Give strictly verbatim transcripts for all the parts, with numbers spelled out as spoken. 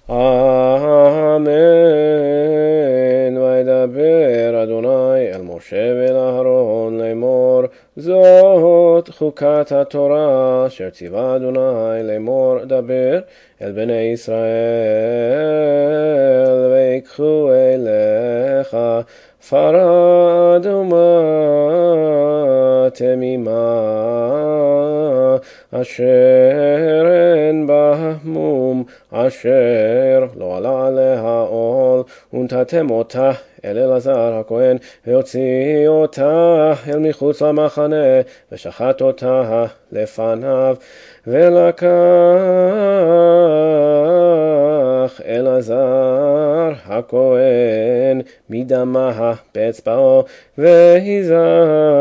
אמן. וידבר אדוני אל משה ואל אהרון לאמור, זאת חוקת התורה אשר ציווה אדוני לאמור, דבר אל בני ישראל ויקחו אליך פרה אדומה תמימה אשר אין בה מום, אשר לא עלה עליה עול, ונתתם אותה אל אלעזר הכהן, והוציא אותה אל מחוץ למחנה, ושחט אותה לפניו, ולקח אלעזר הכהן מדמה באצבעו, והיזה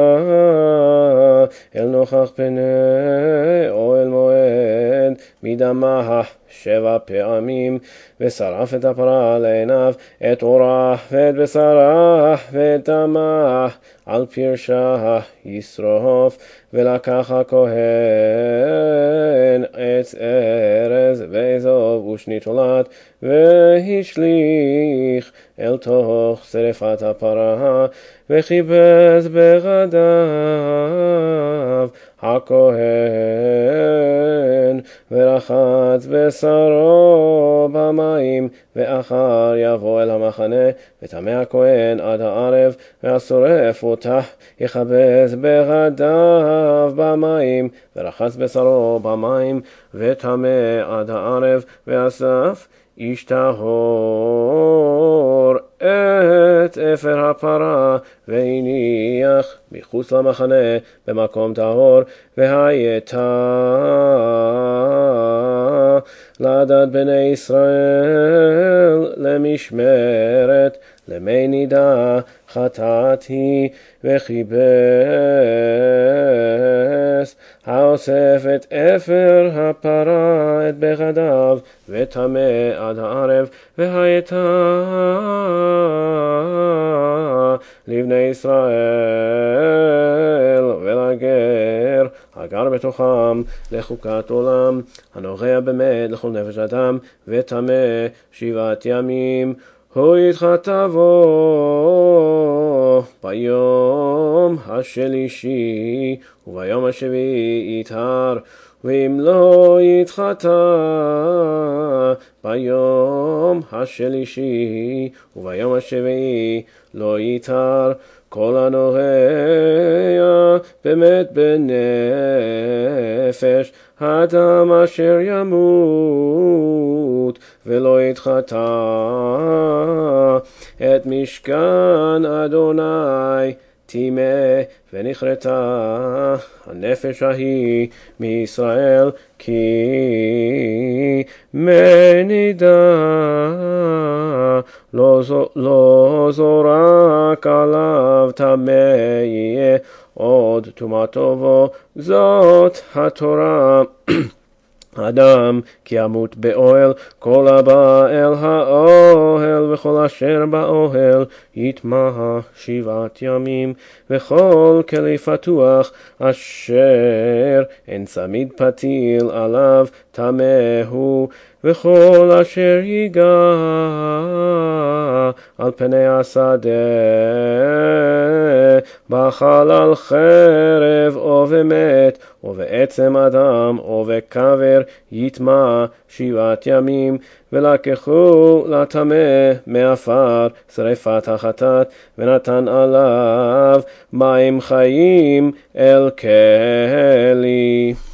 אל נוכח פני אוהל מועד מדמה שבע פעמים, ושרף את הפרה לעיניו, את עורה ואת בשרה ואת דמה על פרשה ישרוף. ולקח הכהן עץ ארז ואזוב ושני תולעת, והשליך אל תוך שרפת הפרה, וכיבס בגדיו הכהן, ורחץ בשרו במים, ואחר יבוא אל המחנה, וטמא הכהן עד הערב, והשורף אותה יכבס בגדיו במים, ורחץ בשרו במים, וטמא עד הערב, ואסף איש טהור את אפר הפרה, והניח מחוץ למחנה במקום טהור, והייתה לעדת בני ישראל למשמרת למי נידה חטאת היא, וכיבס האוסף את אפר הפרה את בגדיו, וטמא עד הערב, והייתה לבני ישראל ולגר הגר בתוכם לחוקת עולם, הנוגע במת לכל נפש אדם, וטמא שבעת ימים. הוא יתחטא בו ביום השלישי, וביום השביעי יטהר, ואם לא יתחטא ביום השלישי וביום השביעי לא יטהר. כל הנוגע במת בנפש האדם אשר ימות ולא יתחטא את משכן אדוני טימא, ונכרתה הנפש ההיא מישראל, כי מנידה לא, לא זורק עליו טמא יהיה, עוד טומאתו בו, זאת התורה. אדם כי ימות באוהל, כל הבא אל האוהל וכל אשר באוהל יטמא שבעת ימים, וכל כלי פתוח אשר אין צמיד פתיל עליו טמא הוא, וכל אשר ייגע על פני השדה בחלל חרב או במת או בעצם אדם או בקבר יטמא שבעת ימים. ולקחו לטמא מעפר שרפת החטאת, ונתן עליו מים חיים אל כלי.